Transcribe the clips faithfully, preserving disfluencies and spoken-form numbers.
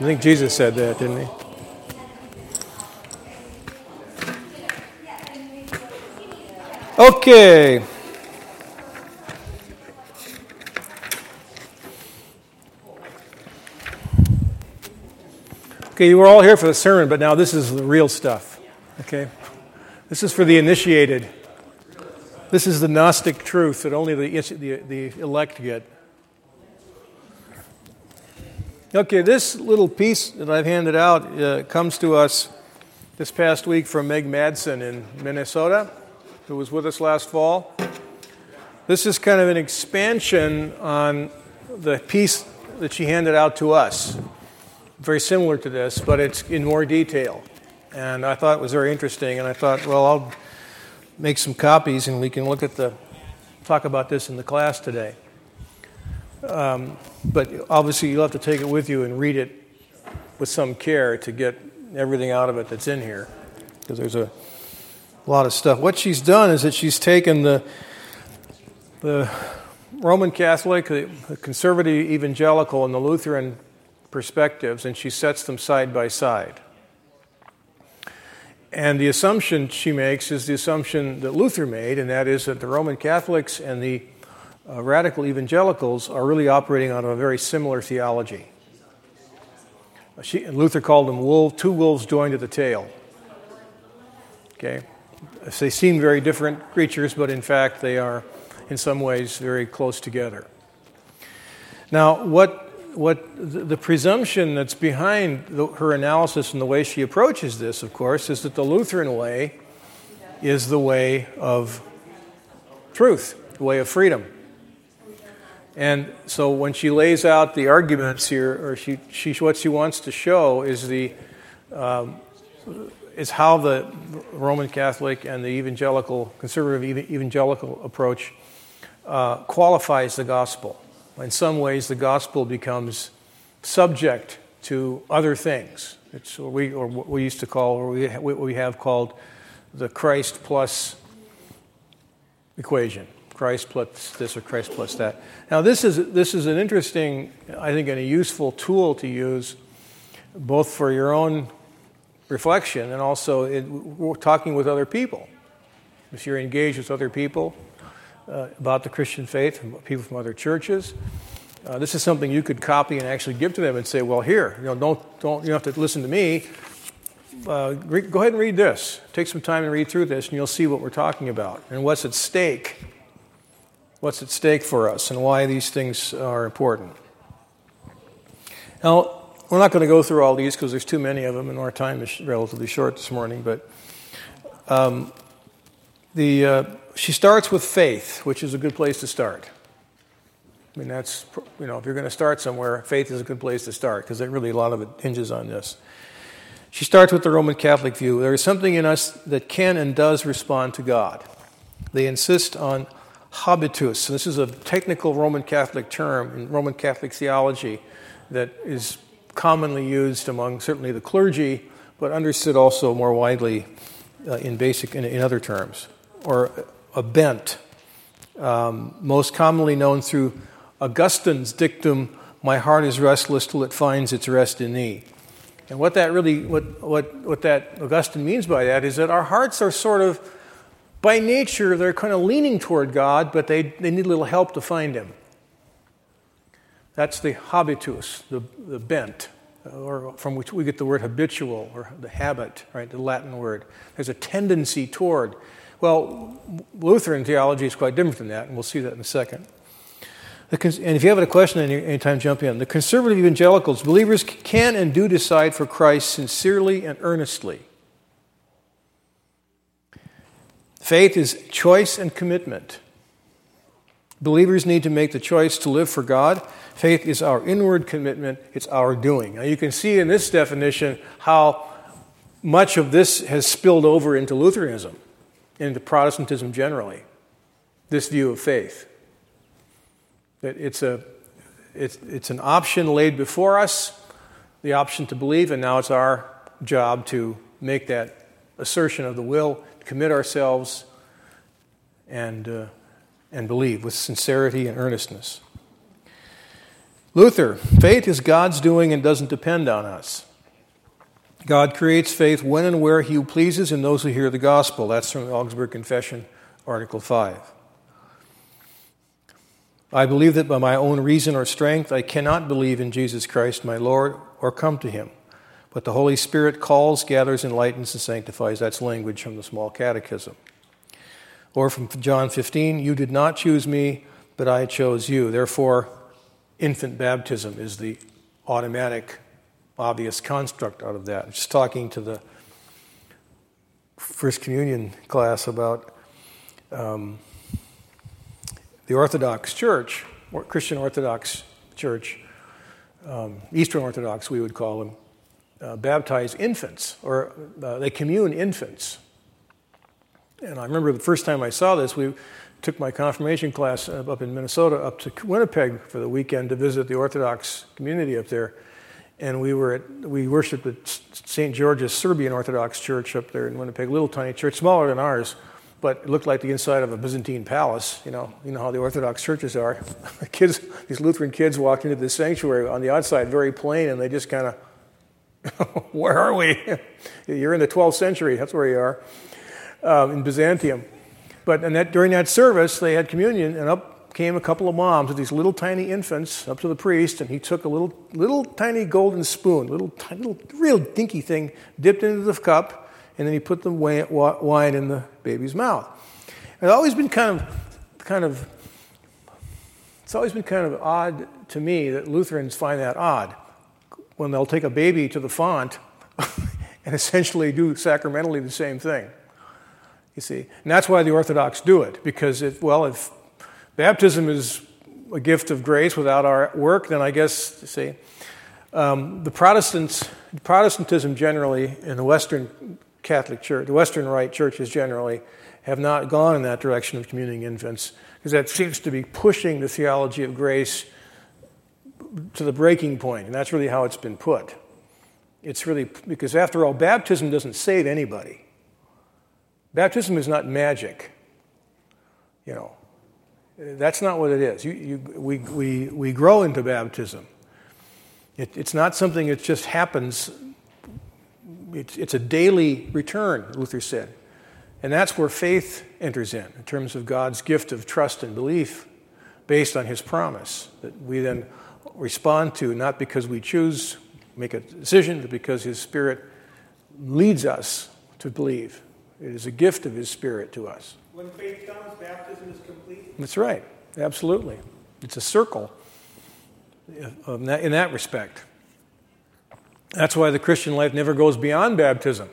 I think Jesus said that, didn't he? Okay. Okay, you were all here for the sermon, but now this is the real stuff. Okay? This is for the initiated. This is the Gnostic truth that only the, the, the elect get. Okay, this little piece that I've handed out uh, comes to us this past week from Meg Madsen in Minnesota, who was with us last fall. This is kind of an expansion on the piece that she handed out to us. Very similar to this, but it's in more detail. And I thought it was very interesting, and I thought, well, I'll make some copies and we can look at the, talk about this in the class today. Um, but obviously you'll have to take it with you and read it with some care to get everything out of it that's in here, because there's a lot of stuff. What she's done is that she's taken the the Roman Catholic, the conservative evangelical, and the Lutheran perspectives, and she sets them side by side. And the assumption she makes is the assumption that Luther made, and that is that the Roman Catholics and the uh, radical evangelicals are really operating out of a very similar theology. She, Luther called them wolf, two wolves joined at the tail. Okay, they seem very different creatures, but in fact they are, in some ways, very close together. Now, what what the presumption that's behind the, her analysis and the way she approaches this, of course, is that the Lutheran way is the way of truth, the way of freedom. And so when she lays out the arguments here, or she, she what she wants to show is the um, is how the Roman Catholic and the evangelical, conservative evangelical approach uh, qualifies the gospel. In some ways, the gospel becomes subject to other things. It's what we, or what we used to call, or we, what we have called the Christ plus equation. Christ plus this or Christ plus that. Now, this is this is an interesting, I think, and a useful tool to use, both for your own reflection and also in talking with other people. If you're engaged with other people uh, about the Christian faith, people from other churches, uh, this is something you could copy and actually give to them and say, "Well, here, you know, don't don't you don't have to listen to me. Uh, re- go ahead and read this. Take some time and read through this, and you'll see what we're talking about and what's at stake." What's at stake for us and why these things are important. Now, we're not going to go through all these because there's too many of them and our time is relatively short this morning, but um, the uh, she starts with faith, which is a good place to start. I mean, that's, you know, if you're going to start somewhere, faith is a good place to start because really a lot of it hinges on this. She starts with the Roman Catholic view. There is something in us that can and does respond to God. They insist on habitus. This is a technical Roman Catholic term in Roman Catholic theology that is commonly used among certainly the clergy, but understood also more widely uh, in basic in, in other terms, or a bent, um, most commonly known through Augustine's dictum, "My heart is restless till it finds its rest in thee." And what that really, what what what that Augustine means by that is that our hearts are sort of, by nature, they're kind of leaning toward God, but they, they need a little help to find Him. That's the habitus, the, the bent, or from which we get the word habitual, or the habit, right, the Latin word. There's a tendency toward. Well, Lutheran theology is quite different than that, and we'll see that in a second. The, and if you have a question any, anytime, jump in. The conservative evangelicals, believers can and do decide for Christ sincerely and earnestly. Faith is choice and commitment. Believers need to make the choice to live for God. Faith is our inward commitment. It's our doing. Now you can see in this definition how much of this has spilled over into Lutheranism, into Protestantism generally, this view of faith. That it's a it's, it's an option laid before us, the option to believe, and now it's our job to make that assertion of the will, commit ourselves, and uh, and believe with sincerity and earnestness. Luther, faith is God's doing and doesn't depend on us. God creates faith when and where he pleases in those who hear the gospel. That's from the Augsburg Confession, Article five. I believe that by my own reason or strength I cannot believe in Jesus Christ my Lord or come to him. But the Holy Spirit calls, gathers, enlightens, and sanctifies. That's language from the Small Catechism. Or from John fifteen, you did not choose me, but I chose you. Therefore, infant baptism is the automatic, obvious construct out of that. I'm just talking to the First Communion class about um, the Orthodox Church, or Christian Orthodox Church, um, Eastern Orthodox we would call them, uh, baptize infants, or uh, they commune infants. And I remember the first time I saw this, we took my confirmation class up in Minnesota up to Winnipeg for the weekend to visit the Orthodox community up there. And we were at, we worshipped at Saint George's Serbian Orthodox Church up there in Winnipeg, little tiny church, smaller than ours, but it looked like the inside of a Byzantine palace. You know, you know how the Orthodox churches are. The kids, these Lutheran kids walked into this sanctuary on the outside, very plain, and they just kind of, where are we? You're in the twelfth century. That's where you are, um, in Byzantium. But and that, during that service, they had communion, and up came a couple of moms with these little tiny infants up to the priest, and he took a little little tiny golden spoon, little tiny, little real dinky thing, dipped into the cup, and then he put the wine in the baby's mouth. And it's always been kind of, kind of, it's always been kind of odd to me that Lutherans find that odd when they'll take a baby to the font and essentially do sacramentally the same thing. You see, and that's why the Orthodox do it, because if, well, if baptism is a gift of grace without our work, then I guess, you see, um, the Protestants, Protestantism generally in the Western Catholic Church, the Western Rite churches generally have not gone in that direction of communing infants, because that seems to be pushing the theology of grace to the breaking point, and that's really how it's been put. It's really, because after all, baptism doesn't save anybody. Baptism is not magic, you know. That's not what it is. You, you, we, we, we grow into baptism. It, it's not something that just happens. It's, it's a daily return, Luther said. And that's where faith enters in, in terms of God's gift of trust and belief based on his promise that we then respond to, not because we choose, make a decision, but because his Spirit leads us to believe. It is a gift of his Spirit to us. When faith comes, baptism is complete? That's right. Absolutely. It's a circle in that, in that respect. That's why the Christian life never goes beyond baptism.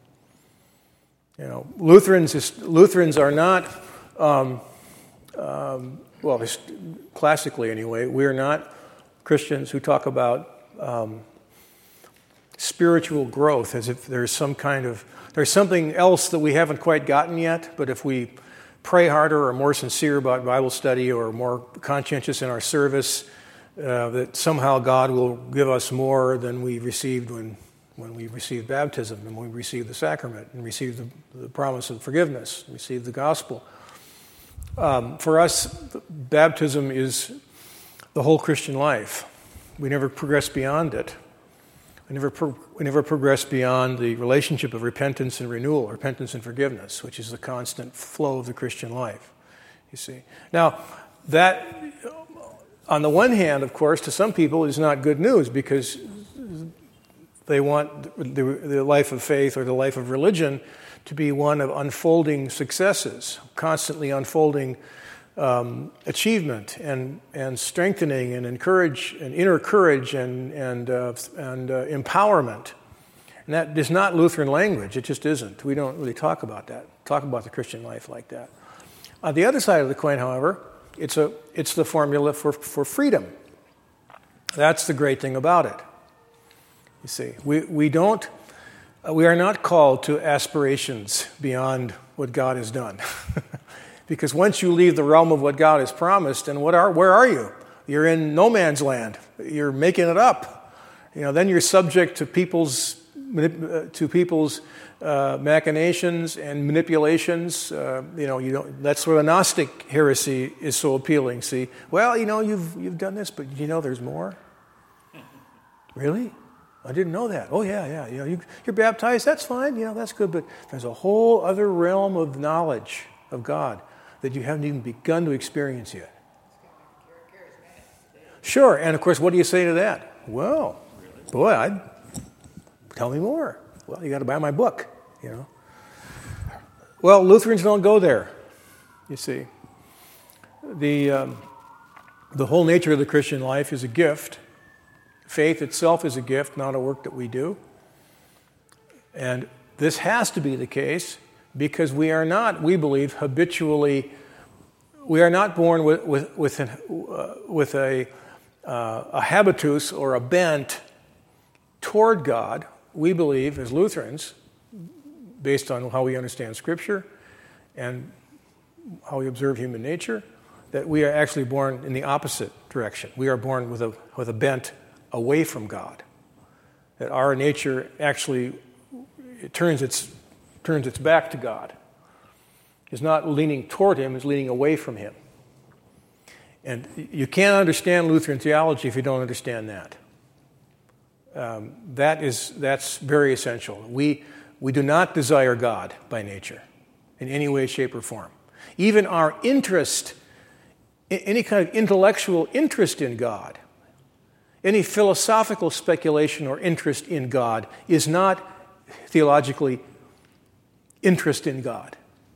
You know, Lutherans is, Lutherans are not, um, um, well, classically anyway, we are not Christians who talk about um, spiritual growth as if there's some kind of, there's something else that we haven't quite gotten yet, but if we pray harder or more sincere about Bible study or more conscientious in our service, uh, that somehow God will give us more than we received when, when we received baptism and when we received the sacrament and received the, the promise of forgiveness, received the gospel. Um, for us, baptism is the whole Christian life. We never progress beyond it. We never, pro- we never progress beyond the relationship of repentance and renewal, repentance and forgiveness, which is the constant flow of the Christian life, you see. Now, that, on the one hand, of course, to some people is not good news because they want the, the life of faith or the life of religion to be one of unfolding successes, constantly unfolding Um, achievement and, and strengthening and encourage and inner courage and and uh, and uh, empowerment. And that is not Lutheran language. It just isn't. We don't really talk about that. Talk about the Christian life like that. On the other side of the coin, however, it's a it's the formula for, for freedom. That's the great thing about it. You see, we we don't uh, we are not called to aspirations beyond what God has done. Because once you leave the realm of what God has promised, then what are where are you? You're in no man's land. You're making it up. You know, then you're subject to people's manip- uh, to people's uh, machinations and manipulations. Uh, you know, you don't. That's where the Gnostic heresy is so appealing. See, well, you know, you've you've done this, but you know, there's more. Really? I didn't know that. Oh yeah, yeah. You know, you, you're baptized. That's fine. You know, that's good. But there's a whole other realm of knowledge of God that you haven't even begun to experience yet. Sure. And of course, what do you say to that? Well, boy, I'd tell me more. Well, you got to buy my book. You know. Well, Lutherans don't go there. You see, the um, the whole nature of the Christian life is a gift. Faith itself is a gift, not a work that we do. And this has to be the case because we are not, we believe, habitually, we are not born with, with, with, an, uh, with a, uh, a habitus or a bent toward God. We believe, as Lutherans, based on how we understand Scripture and how we observe human nature, that we are actually born in the opposite direction. We are born with a, with a bent away from God. That our nature actually it turns its turns its back to God. It's not leaning toward Him, it's leaning away from Him. And you can't understand Lutheran theology if you don't understand that. Um, that is that's very essential. We we do not desire God by nature in any way, shape, or form. Even our interest, any kind of intellectual interest in God, any philosophical speculation or interest in God is not theologically interest in God.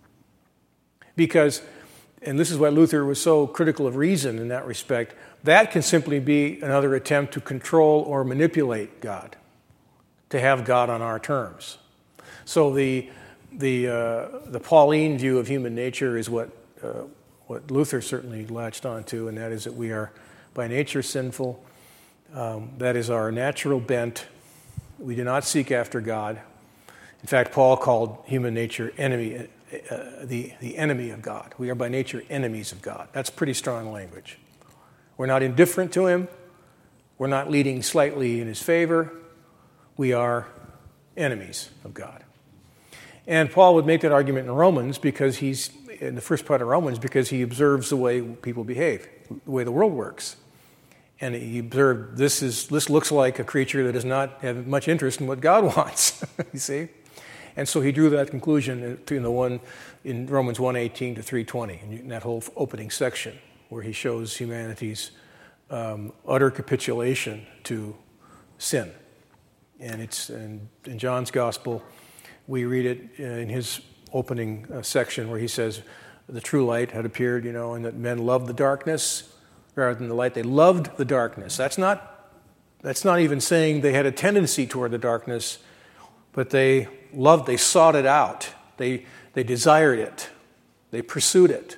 Because, and this is why Luther was so critical of reason in that respect, that can simply be another attempt to control or manipulate God, to have God on our terms. So the the uh, the Pauline view of human nature is what uh, what Luther certainly latched onto, and that is that we are by nature sinful. Um, that is our natural bent. We do not seek after God. In fact, Paul called human nature enemy, uh, the, the enemy of God. We are by nature enemies of God. That's pretty strong language. We're not indifferent to Him. We're not leading slightly in His favor. We are enemies of God. And Paul would make that argument in Romans because he's, in the first part of Romans, because he observes the way people behave, the way the world works. And he observed this is this looks like a creature that does not have much interest in what God wants. You see, and so he drew that conclusion in the one in Romans one eighteen to three twenty, in that whole opening section where he shows humanity's um, utter capitulation to sin. And it's in, in John's Gospel, we read it in his opening uh, section where he says, "The true light had appeared, you know, and that men loved the darkness rather than the light." They loved the darkness. That's not, that's not even saying they had a tendency toward the darkness, but they loved, they sought it out. They, they desired it. They pursued it.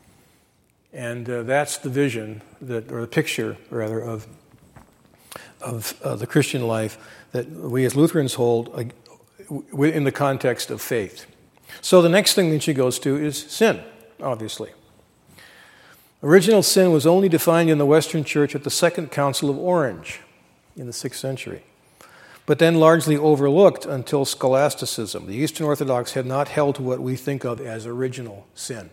And uh, that's the vision, that, or the picture, rather, of, of uh, the Christian life that we as Lutherans hold uh, in the context of faith. So the next thing that she goes to is sin, obviously. Original sin was only defined in the Western Church at the Second Council of Orange in the sixth century, but then largely overlooked until scholasticism. The Eastern Orthodox had not held to what we think of as original sin.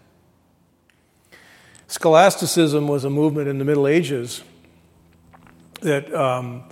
Scholasticism was a movement in the Middle Ages that um,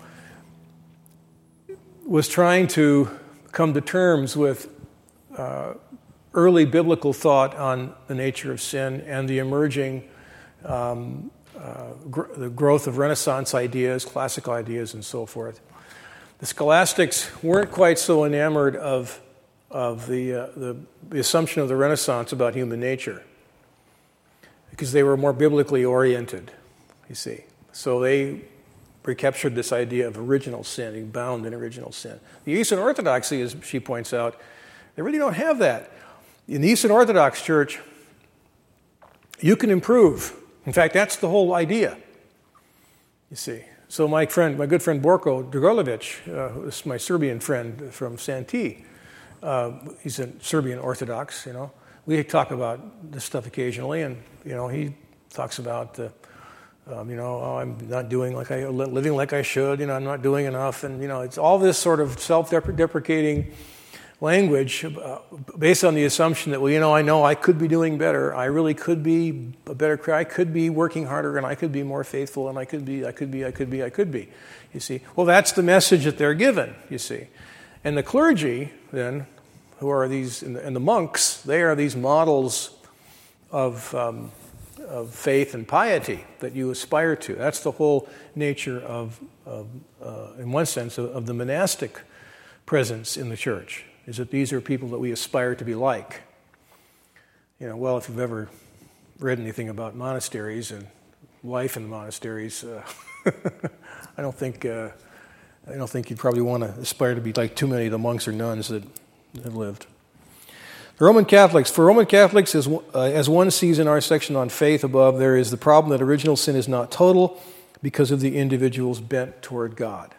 was trying to come to terms with uh, early biblical thought on the nature of sin and the emerging Um, uh, gr- the growth of Renaissance ideas, classical ideas, and so forth. The scholastics weren't quite so enamored of, of the, uh, the, the assumption of the Renaissance about human nature because they were more biblically oriented, you see. So they recaptured this idea of original sin, being bound in original sin. The Eastern Orthodoxy, as she points out, they really don't have that. In the Eastern Orthodox Church, you can improve. In fact, that's the whole idea, you see. So my friend, my good friend Borko Dragolovic, uh, who is my Serbian friend from Santee, uh, he's a Serbian Orthodox, you know. We talk about this stuff occasionally, and, you know, he talks about the, Um, you know, oh, I'm not doing like I, living like I should, you know, I'm not doing enough. And, you know, it's all this sort of self-deprecating language uh, based on the assumption that, well, you know, I know I could be doing better. I really could be a better, I could be working harder, and I could be more faithful, and I could be, I could be, I could be, I could be. You see? Well, that's the message that they're given, you see. And the clergy, then, who are these, and the, and the monks, they are these models of um, of faith and piety that you aspire to. That's the whole nature of, of uh, in one sense, of, of the monastic presence in the church, is that these are people that we aspire to be like. You know, well, if you've ever read anything about monasteries and life in the monasteries, uh, I don't think uh, I don't think you'd probably want to aspire to be like too many of the monks or nuns that have lived. The Roman Catholics, for Roman Catholics, as, uh, as one sees in our section on faith above, there is the problem that original sin is not total because of the individual's bent toward God.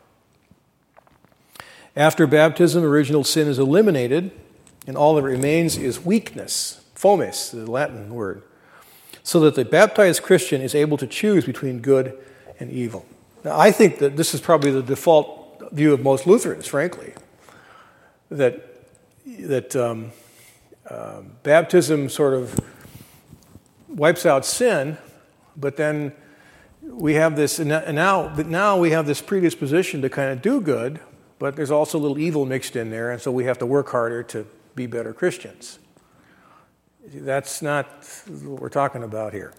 After baptism, original sin is eliminated, and all that remains is weakness, fomes, the Latin word, so that the baptized Christian is able to choose between good and evil. Now, I think that this is probably the default view of most Lutherans, frankly, that that um, uh, baptism sort of wipes out sin, but then we have this, and now, but now we have this predisposition to kind of do good, but there's also a little evil mixed in there, and so we have to work harder to be better Christians. That's not what we're talking about here.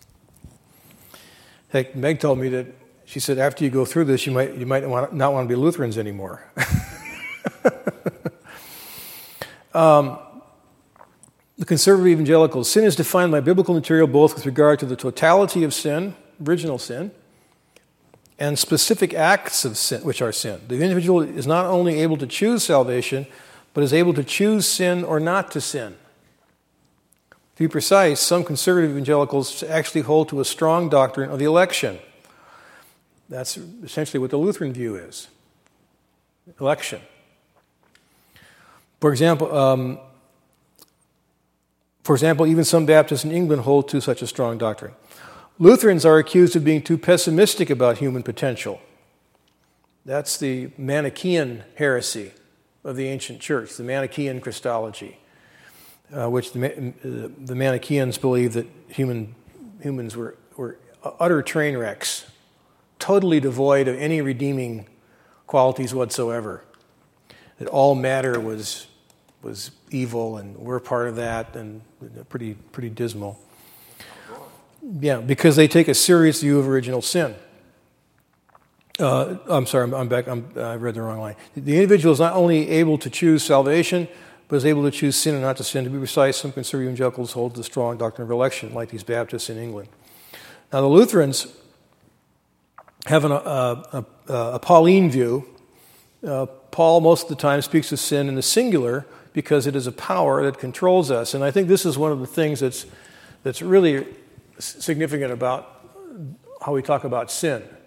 Heck, Meg told me that, she said, after you go through this, you might you might want, not want to be Lutherans anymore. um, the conservative evangelicals, sin is defined by biblical material both with regard to the totality of sin, original sin, and specific acts of sin, which are sin. The individual is not only able to choose salvation, but is able to choose sin or not to sin. To be precise, some conservative evangelicals actually hold to a strong doctrine of the election. That's essentially what the Lutheran view is. Election. For example, um, for example, even some Baptists in England hold to such a strong doctrine. Lutherans are accused of being too pessimistic about human potential. That's the Manichaean heresy of the ancient church, the Manichaean Christology, uh, which the, uh, the Manichaeans believed that human humans were, were utter train wrecks, totally devoid of any redeeming qualities whatsoever. That all matter was was evil, and we're part of that, and pretty pretty dismal. Yeah, because they take a serious view of original sin. Uh, I'm sorry, I'm, I'm back. I'm, I read the wrong line. The individual is not only able to choose salvation, but is able to choose sin and not to sin. To be precise, some conservative evangelicals hold the strong doctrine of election, like these Baptists in England. Now, the Lutherans have an, uh, a, a Pauline view. Uh, Paul, most of the time, speaks of sin in the singular because it is a power that controls us. And I think this is one of the things that's that's really significant about how we talk about sin.